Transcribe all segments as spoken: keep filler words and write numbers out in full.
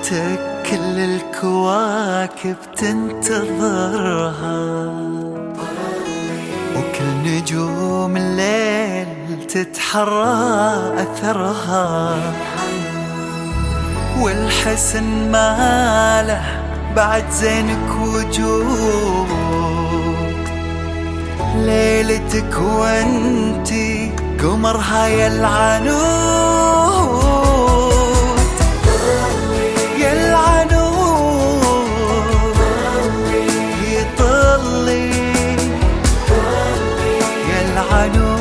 صورتك كل الكواكب تنتظرها، وكل نجوم الليل تتحرى أثرها، والحسن ما له بعد زينك وجود. ليلتك وانتي قمرها يا العنود، يا العنود يطلي يا العنود.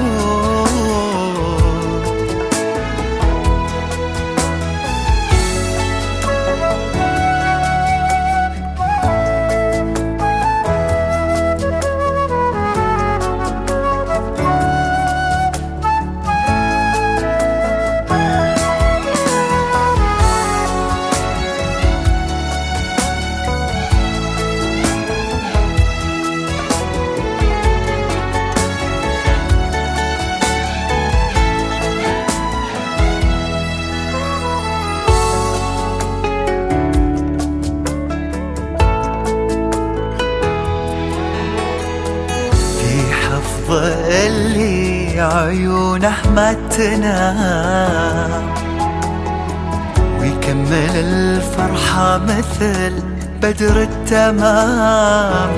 اللي عيونه ما تنام، ويكمل الفرحة مثل بدر التمام.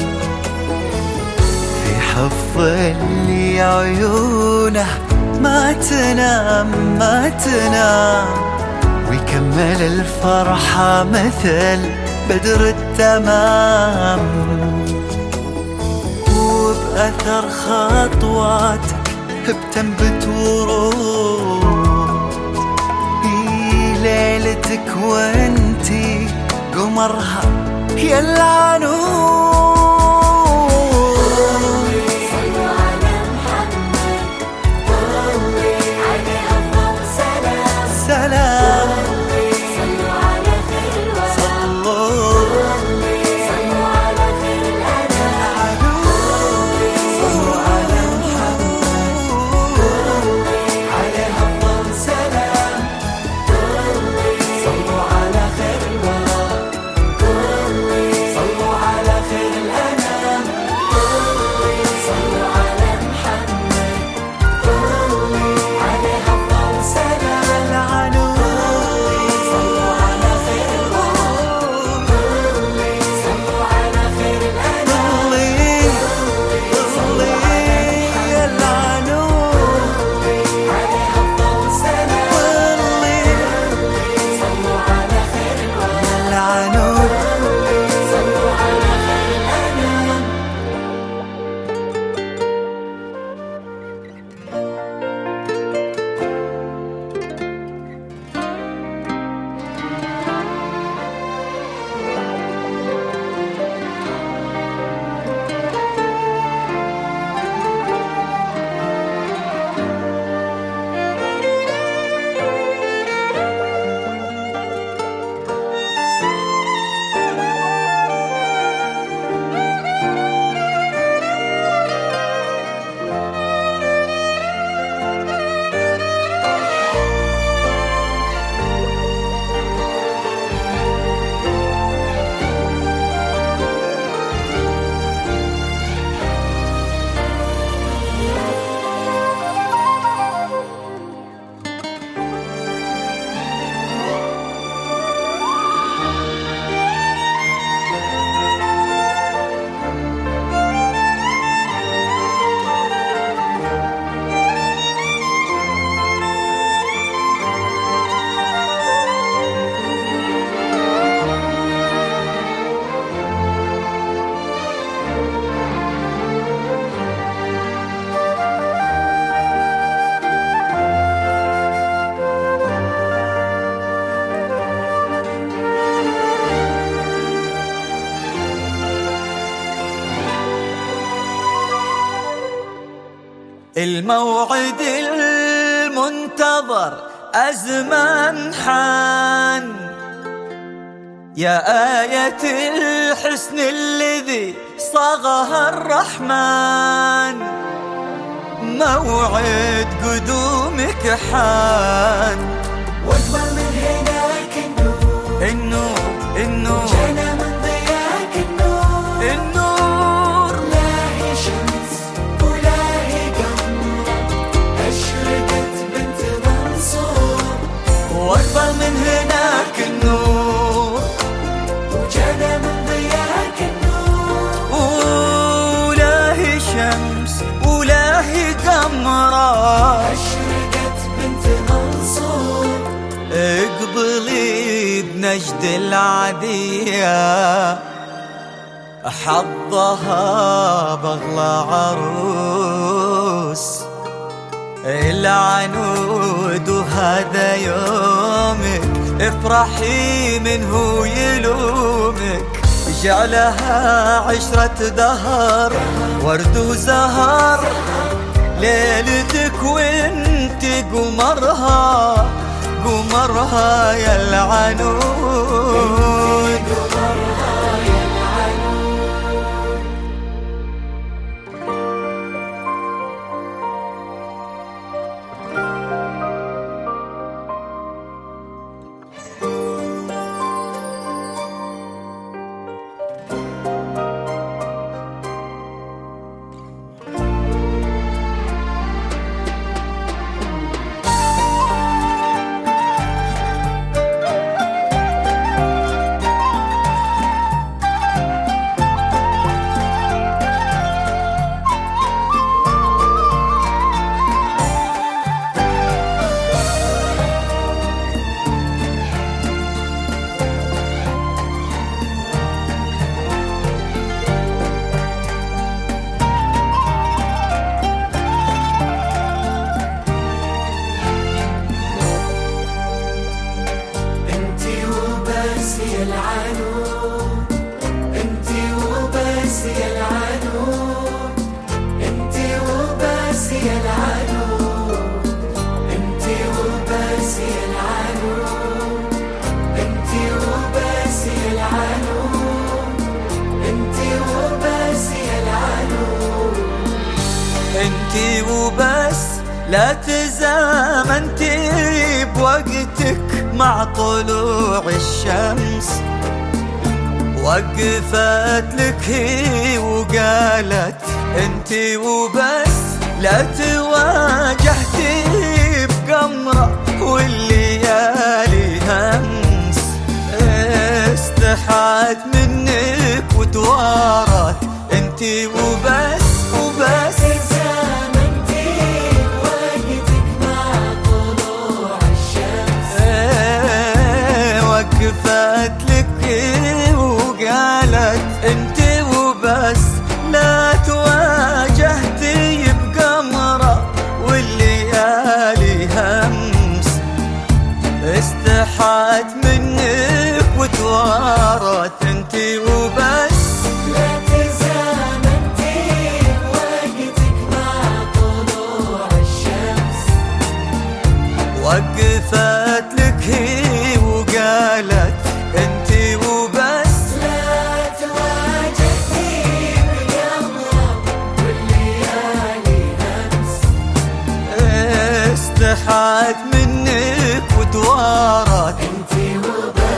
في حفظ اللي عيونه ما تنام ما تنام، ويكمل الفرحة مثل بدر التمام. أثر خطواتك بتنبت ورود، ليلتك وانتي قمرها يا العنود. صلوا على محمد طلي عليه أفضل سلام سلام. صلوا على خير الورى صلوا صلوا على خير الأنام. الموعد المنتظر أزمان حان، يا آية الحسن الذي صاغها الرحمن. موعد قدومك حان، واجمل من هناك النور المجد العادية حظها بغلى عروس العنود وهذا يومك افرحي منه يلومك جعلها عشرة دهر ورد وزهر ليلتك وانت قمرها قمرها يا العنود يا العنود انتي وبس يا العنود انتي وبس يا العنود انتي وبس يا العنود انتي وبس يا العنود انتي وبس يا العنود انتي وبس لا تزامنتي بوقتك مع طلوع الشمس وقفت لك هي وقالت انتي وبس لا تواجهتي بقمرة والليالي همس استحت منك وتوارت انتي وبس وبس وقفت لك وقالت انتي وبس لا تواجهتي بقمرة والليالي همس استحت منك وتوارت انتي وبس لا تزامنتي بوقتك مع طلوع الشمس وقفت لك قالت انتي وبس لا تواجهتي بقمرة والليالي همس استحت منك وتوارت انتي وبس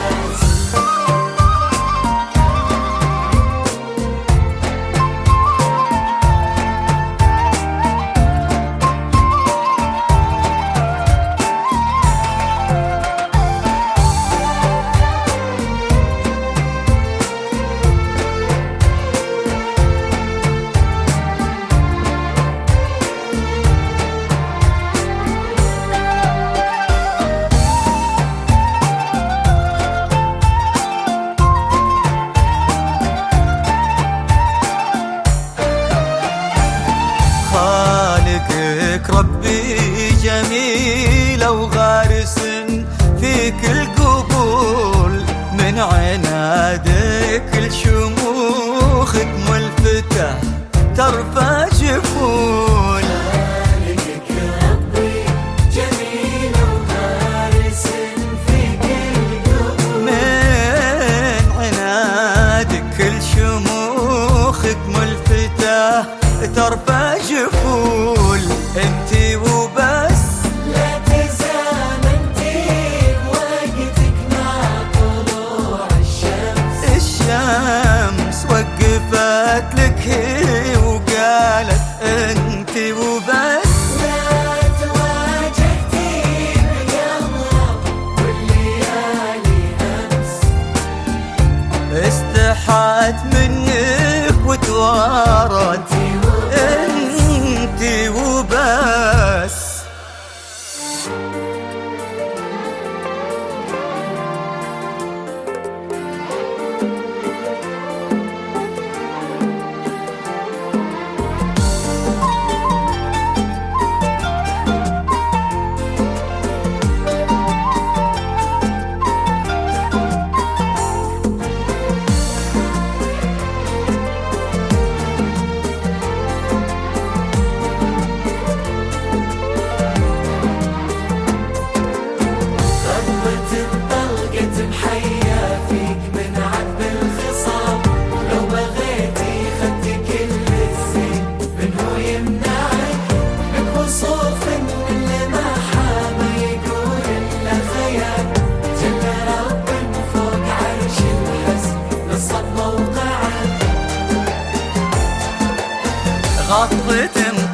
ربي جميلة وغارس فيك القبول من عنادك الشموخك ملفتة ترفع جفول خالقك ربي جميل وغارس فيك القبول من عنادك الشموخك ملفتة ترفع جفول انتي وبس لا تزامنتي بوقتك مع طلوع الشمس الشمس وقفت لك وقالت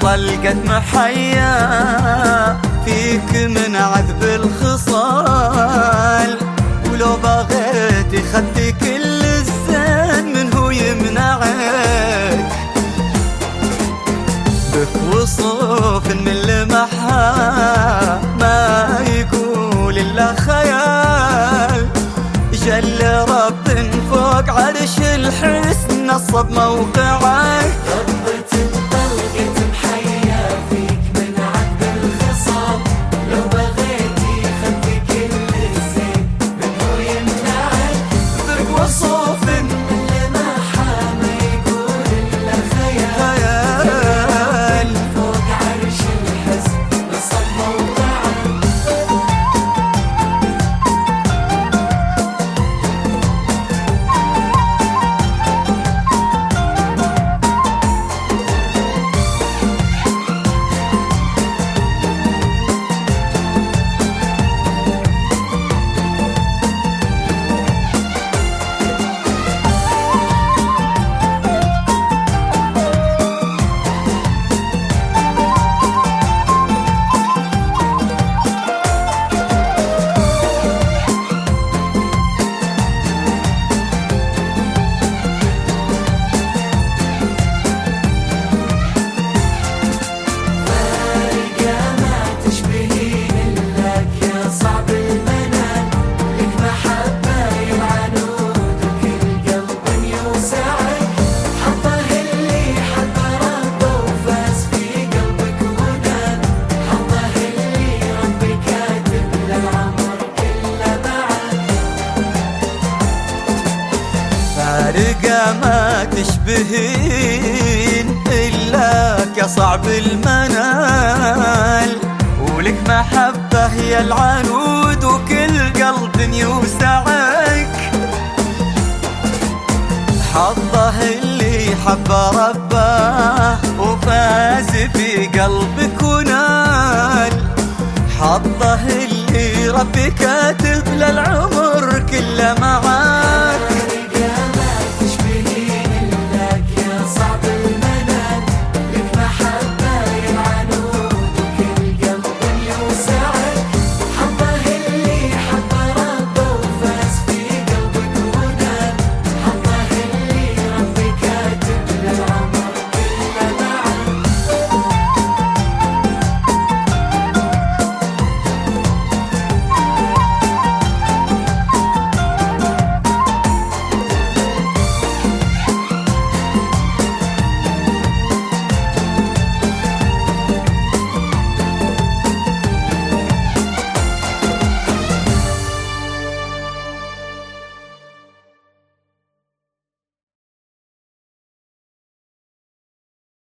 طلقت محيا فيك من عذب الخصال، ولو بغيت خدت كل الزين منه يمنعك، بك وصوف من لمحها ما يقول إلا خيال، جل رب فوق عرش الحسن نصب موقعك. ضربة طلقت محيا فيك من عذب الخصام، لو بغيتي خدت كل الزين منه يمنعك، بك وصوف من لمحها ما يقول إلا خيال، فوق عرش الحسن نصب موقعك. فارقة ما تشبهين إلاك يا صعب المنال، ولك محبة هي العنود وكل قلب يوسعك، حظه اللي حب ربه وفاز في قلبك ونال، حظه اللي ربي كاتب للعمر كله